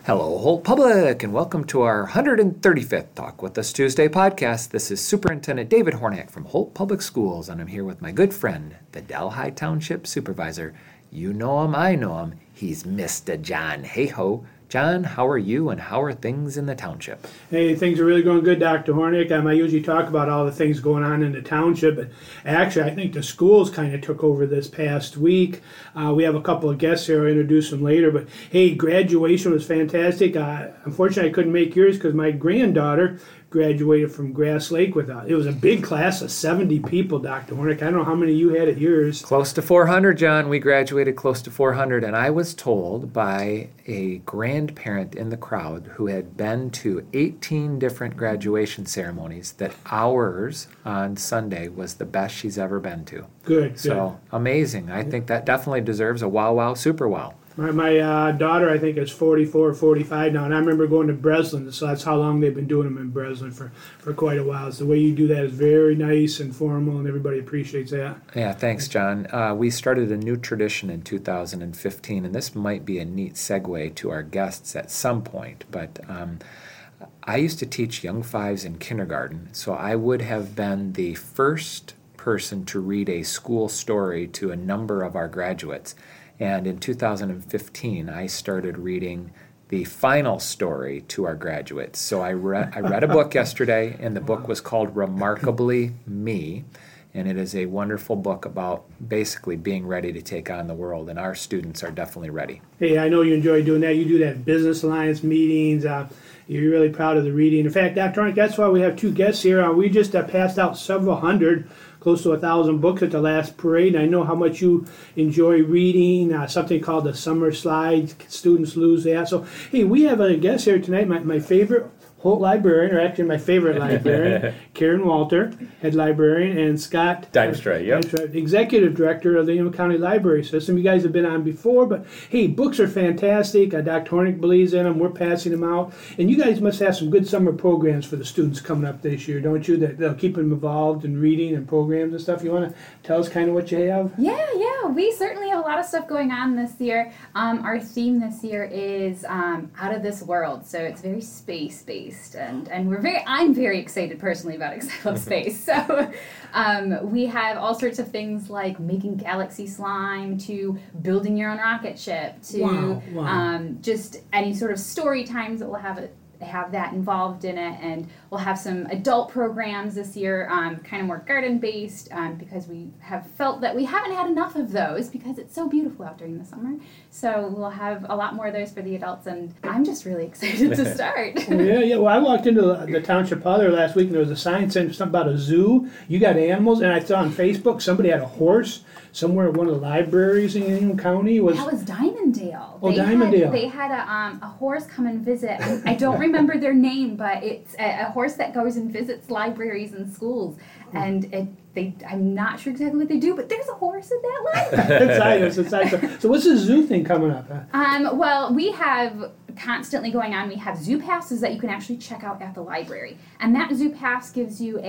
Hello, Holt Public, and welcome to our 135th Talk With Us Tuesday podcast. This is Superintendent David Hornak from Holt Public Schools, and I'm here with my good friend, the Delhi Township Supervisor. You know him, I know him. He's Mr. John Hayhoe. John, how are you, and how are things in the township? Hey, things are really going good, Dr. Hornak. I usually talk about all the things going on in the township, but actually I think the schools kind of took over this past week. We have a couple of guests here. I'll introduce them later, but hey, graduation was fantastic. Unfortunately, I couldn't make yours because my granddaughter graduated from Grass Lake with us. It was a big class of 70 people, Dr. Hornak. I don't know how many you had at yours. Close to 400, John. We graduated close to 400, and I was told by a grandparent in the crowd who had been to 18 different graduation ceremonies that ours on Sunday was the best she's ever been to. Good. So amazing. I think that definitely deserves a wow, wow, super wow. My daughter, I think, is 44 or 45 now, and I remember going to Breslin, so that's how long they've been doing them in Breslin for quite a while. So the way you do that is very nice and formal, and everybody appreciates that. Yeah, thanks, John. We started a new tradition in 2015, and this might be a neat segue to our guests at some point, but I used to teach young fives in kindergarten, so I would have been the first person to read a school story to a number of our graduates. And in 2015, I started reading the final story to our graduates. So I read a book yesterday, and the book was called Remarkably Me. And it is a wonderful book about basically being ready to take on the world. And our students are definitely ready. Hey, I know you enjoy doing that. You do that at Business Alliance meetings. You're really proud of the reading. In fact, Dr. Hornak, that's why we have two guests here. We just passed out several hundred, close to 1,000 books at the last parade. And I know how much you enjoy reading, something called the Summer Slides. Students lose that. So, hey, we have a guest here tonight, my favorite Holt librarian, or actually my favorite librarian, Karen Walter, head librarian, and Scott Dimstra, executive director of the Ingham County Library System. You guys have been on before, but hey, books are fantastic. Dr. Hornak believes in them. We're passing them out. And you guys must have some good summer programs for the students coming up this year, don't you? That'll keep them involved in reading and programs and stuff. You want to tell us kind of what you have? Yeah. We certainly have a lot of stuff going on this year. Our theme this year is out of this world, so it's very space-based, and I'm very excited personally about space. So we have all sorts of things like making galaxy slime, to building your own rocket ship, to just any sort of story times that will have that involved in it. And we'll have some adult programs this year, kind of more garden-based, because we have felt that we haven't had enough of those because it's so beautiful out during the summer. So we'll have a lot more of those for the adults, and I'm just really excited to start. Yeah. Well, I walked into the township hall there last week, and there was a sign saying something about a zoo. You got animals, and I saw on Facebook somebody had a horse somewhere at one of the libraries in Ingham County. That was Diamondale. Diamondale. They had a horse come and visit. I don't remember their name, but it's a horse that goes and visits libraries and schools. And I'm not sure exactly what they do, but there's a horse at that library. It's exciting. So what's the zoo thing coming up? Well, we have constantly going on. We have zoo passes that you can actually check out at the library. And that zoo pass gives you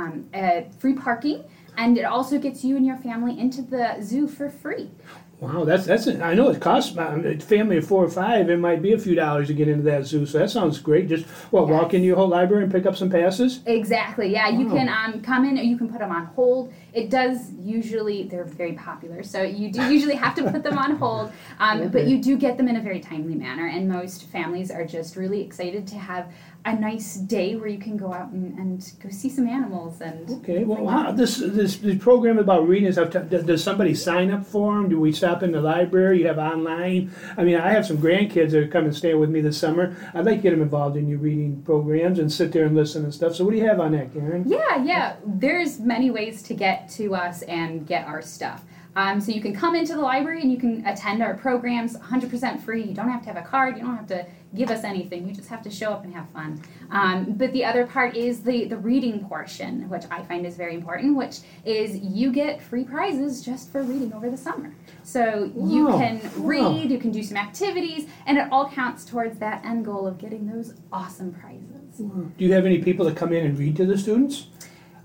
a free parking, and it also gets you and your family into the zoo for free. Wow, that's I know it costs a family of 4 or 5. It might be a few dollars to get into that zoo. So that sounds great. Just walk into your whole library and pick up some passes. Exactly. Yeah, wow. You can come in, or you can put them on hold. It does usually, they're very popular, so you do usually have to put them on hold. Okay. But you do get them in a very timely manner, and most families are just really excited to have a nice day where you can go out and go see some animals. And okay, well, this program about reading stuff, does somebody sign up for them? Do we stop in the library? You have online? I mean, I have some grandkids that are coming and stay with me this summer. I'd like to get them involved in your reading programs and sit there and listen and stuff. So what do you have on that, Karen? Yeah. There's many ways to get to us and get our stuff. So you can come into the library and you can attend our programs 100% free. You don't have to have a card. You don't have to give us anything. You just have to show up and have fun. But the other part is the reading portion, which I find is very important, which is you get free prizes just for reading over the summer. So you can read, you can do some activities, and it all counts towards that end goal of getting those awesome prizes. Do you have any people that come in and read to the students?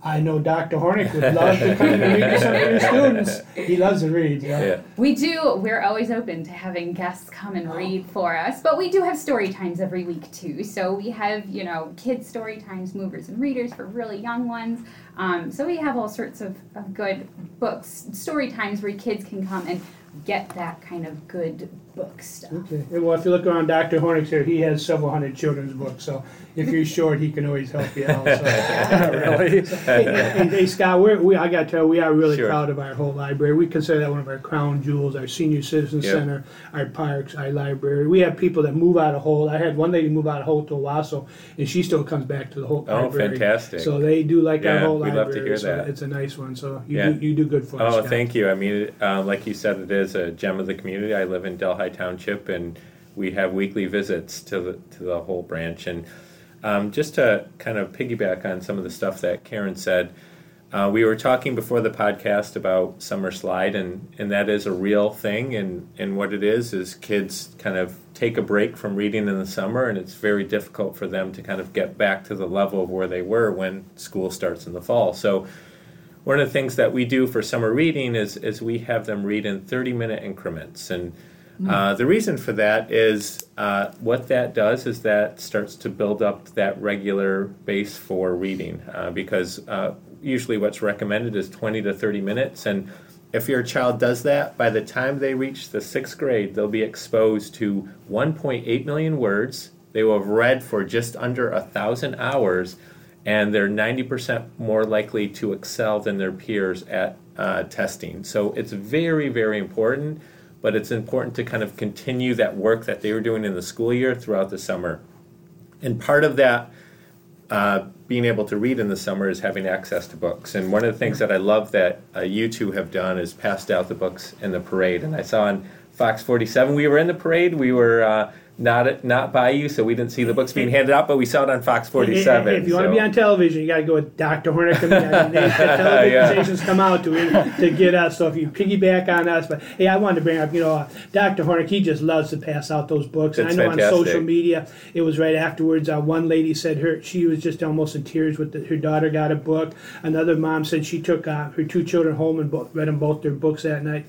I know Dr. Hornick would love to come and read to some of your students. He loves to read. Yeah. We do. We're always open to having guests come and read for us, but we do have story times every week too. So we have, kids story times, movers and readers for really young ones. So we have all sorts of good books, story times where kids can come and get that kind of good book stuff. Okay. Well, if you look around Dr. Hornick's here, he has several hundred children's books. So if you're short, he can always help you out. So. Really? Hey, Scott, I got to tell you, we are really Sure. proud of our whole library. We consider that one of our crown jewels, our senior citizen center, our parks, our library. We have people that move out of Holt. I had one lady move out of Holt to Owasso, and she still comes back to the Holt library. Fantastic. So they do like our Yeah, whole we'd library. love to hear so that. it's a nice one. So you, Yeah. you do good for us, Scott. Thank you. I mean, like you said, it is a gem of the community. I live in Delhi Township, and we have weekly visits to the whole branch. And just to kind of piggyback on some of the stuff that Karen said, we were talking before the podcast about Summer Slide, and that is a real thing. And what it is kids kind of take a break from reading in the summer, and it's very difficult for them to kind of get back to the level of where they were when school starts in the fall. So one of the things that we do for summer reading is we have them read in 30-minute increments. And the reason for that is what that does is that starts to build up that regular base for reading because usually what's recommended is 20 to 30 minutes. And if your child does that, by the time they reach the 6th grade, they'll be exposed to 1.8 million words. They will have read for just under 1,000 hours, and they're 90% more likely to excel than their peers at testing. So it's very, very important, but it's important to kind of continue that work that they were doing in the school year throughout the summer. And part of that being able to read in the summer is having access to books. And one of the things that I love that you two have done is passed out the books in the parade. And I saw on Fox 47, we were in the parade. We were not by you, so we didn't see the books being handed out, but we saw it on Fox 47. If you want to be on television, you got to go with Dr. Hornick. Television stations come out to get us. So if you piggyback on us, but hey, I wanted to bring up, Dr. Hornick. He just loves to pass out those books. And It's I know fantastic. on social media, it was right afterwards. One lady said she was just almost in tears with her daughter got a book. Another mom said she took her 2 children home and read them both their books that night.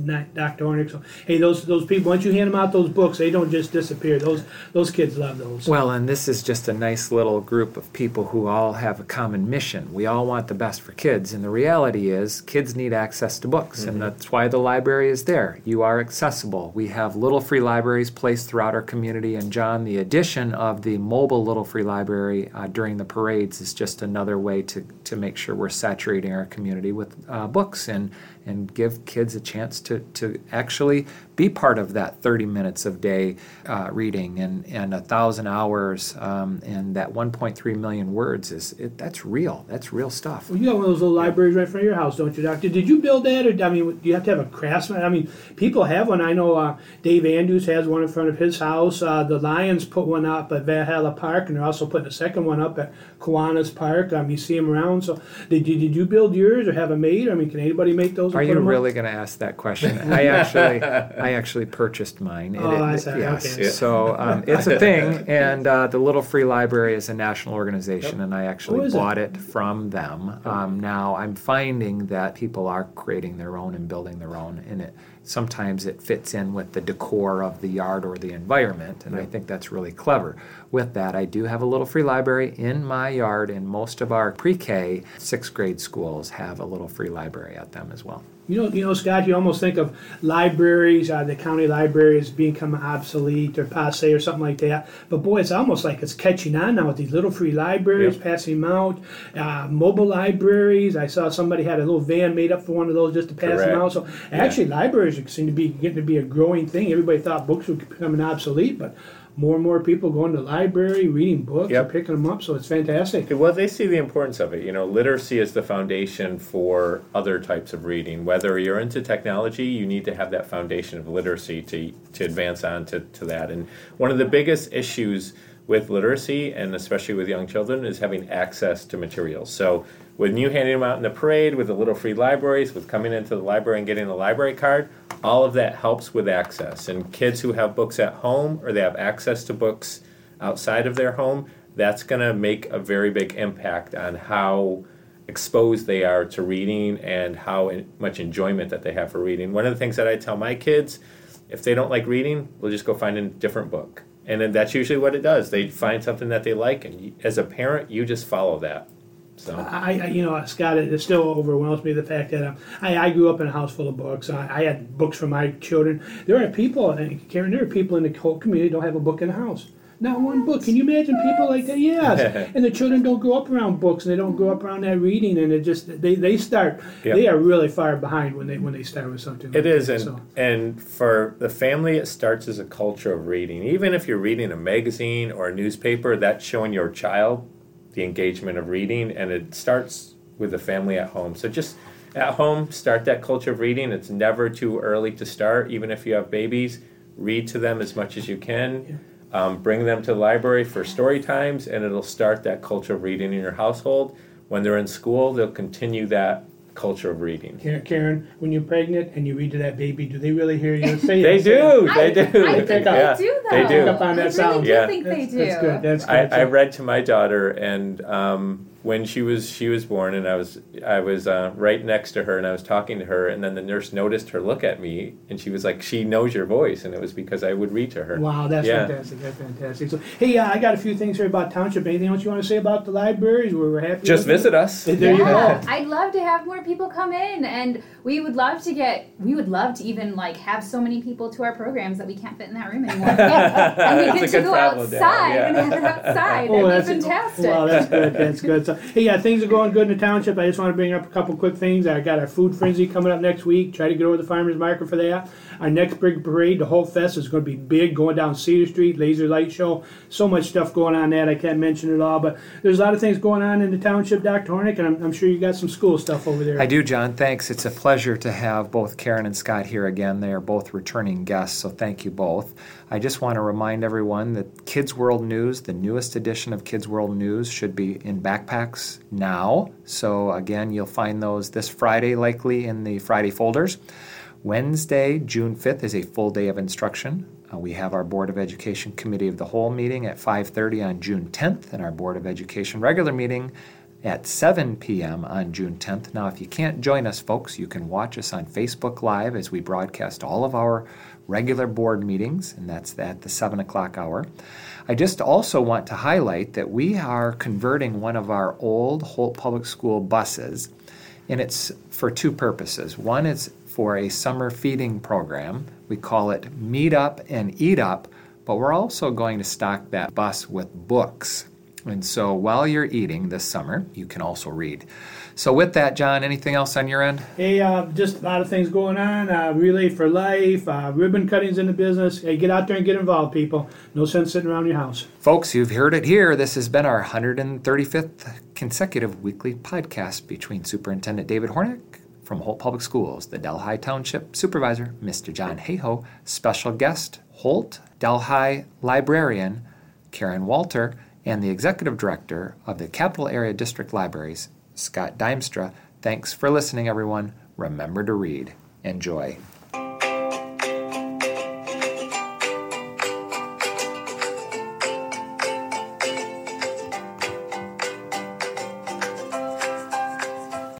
Dr. Hornick. So hey, those people, once you hand them out those books, they don't just disappear. Those kids love those. Well, and this is just a nice little group of people who all have a common mission. We all want the best for kids, and the reality is kids need access to books, and that's why the library is there. You are accessible. We have little free libraries placed throughout our community, and John, the addition of the mobile little free library during the parades is just another way to make sure we're saturating our community with books and give kids a chance to actually be part of that 30 minutes of day reading and 1,000 hours and that 1.3 million words. That's real. That's real stuff. Well, you got one of those little libraries right in front of your house, don't you, Doctor? Did you build that, or do you have to have a craftsman? I mean, people have one. I know Dave Andrews has one in front of his house. The Lions put one up at Valhalla Park, and they're also putting a second one up at Kiwanis Park. You see them around. So, did you build yours or have them made? I mean, can anybody make those? Are you really going to ask that question? I actually purchased mine. I see. Yes. Okay. So it's a thing, and the Little Free Library is a national organization, and I actually bought it from them. Now I'm finding that people are creating their own and building their own, and sometimes it fits in with the decor of the yard or the environment, and I think that's really clever. With that, I do have a Little Free Library in my yard, and most of our pre-K 6th grade schools have a Little Free Library at them as well. You know, Scott, you almost think of libraries, the county libraries become obsolete or passe or something like that. But boy, it's almost like it's catching on now with these little free libraries, passing them out. Mobile libraries. I saw somebody had a little van made up for one of those just to pass them out. So actually, libraries seem to be getting to be a growing thing. Everybody thought books were becoming obsolete, but more and more people going to the library, reading books, and picking them up, so it's fantastic. Well, they see the importance of it. Literacy is the foundation for other types of reading. Whether you're into technology, you need to have that foundation of literacy to advance on to that. And one of the biggest issues with literacy, and especially with young children, is having access to materials. So when you handing them out in the parade with the Little Free Libraries, with coming into the library and getting a library card, all of that helps with access. And kids who have books at home or they have access to books outside of their home, that's going to make a very big impact on how exposed they are to reading and how much enjoyment that they have for reading. One of the things that I tell my kids, if they don't like reading, we'll just go find a different book. And then that's usually what it does. They find something that they like, and as a parent, you just follow that. So Scott, it still overwhelms me the fact that I grew up in a house full of books. I had books for my children. There are people, and Karen, there are people in the whole community who don't have a book in the house. Not one book. Can you imagine people like that? Yes. And the children don't grow up around books, and they don't grow up around that reading, and it just they start. Yep. They are really far behind when they start with something. It is, and for the family, it starts as a culture of reading. Even if you're reading a magazine or a newspaper, that's showing your child the engagement of reading, and it starts with the family at home. So just at home, start that culture of reading. It's never too early to start. Even if you have babies, read to them as much as you can. Yeah. Bring them to the library for story times, and it'll start that culture of reading in your household. When they're in school, they'll continue that culture of reading. Karen, when you're pregnant and you read to that baby, do they really hear you say They it? do. I think they do, though. They do. Up on that sound. I really do think they do. That's good. That's good. I read to my daughter, and when she was born, and I was right next to her, and I was talking to her, and then the nurse noticed her look at me, and she was like, "She knows your voice," and it was because I would read to her. Wow, that's fantastic. That's fantastic. So, hey, I got a few things here about Township. Anything else you want to say about the libraries? We're happy. Just visit us. There you go. I'd love to have more people come in, and we would love to even have so many people to our programs that we can't fit in that room anymore. And we get to go outside and have it outside. That'd be fantastic. Well, that's good. That's good. So, hey, things are going good in the township. I just want to bring up a couple quick things. I got our food frenzy coming up next week. Try to get over to the farmers market for that. Our next big parade, the whole fest, is going to be big, going down Cedar Street, laser light show. So much stuff going on that I can't mention it all. But there's a lot of things going on in the township, Dr. Hornick, and I'm sure you got some school stuff over there. I do, John. Thanks. It's a pleasure to have both Karen and Scott here again. They are both returning guests, so thank you both. I just want to remind everyone that Kids World News, the newest edition of Kids World News, should be in backpacks now. So again, you'll find those this Friday, likely in the Friday folders. Wednesday, June 5th, is a full day of instruction. We have our Board of Education Committee of the Whole meeting at 5:30 on June 10th, and our Board of Education regular meeting at 7 p.m. on June 10th. Now, if you can't join us, folks, you can watch us on Facebook Live as we broadcast all of our regular board meetings, and that's at the 7 o'clock hour. I just also want to highlight that we are converting one of our old Holt Public School buses, and it's for two purposes. One is for a summer feeding program. We call it Meet Up and Eat Up, but we're also going to stock that bus with books. And so while you're eating this summer, you can also read. So with that, John, anything else on your end? Hey, just a lot of things going on. Relay for Life, ribbon cutting's in the business. Hey, get out there and get involved, people. No sense sitting around your house. Folks, you've heard it here. This has been our 135th consecutive weekly podcast between Superintendent David Hornick from Holt Public Schools, the Delhi Township Supervisor, Mr. John Hayhoe, special guest, Holt Delhi Librarian, Karen Walter, and the Executive Director of the Capital Area District Libraries, Scott Dimstra. Thanks for listening, everyone. Remember to read. Enjoy.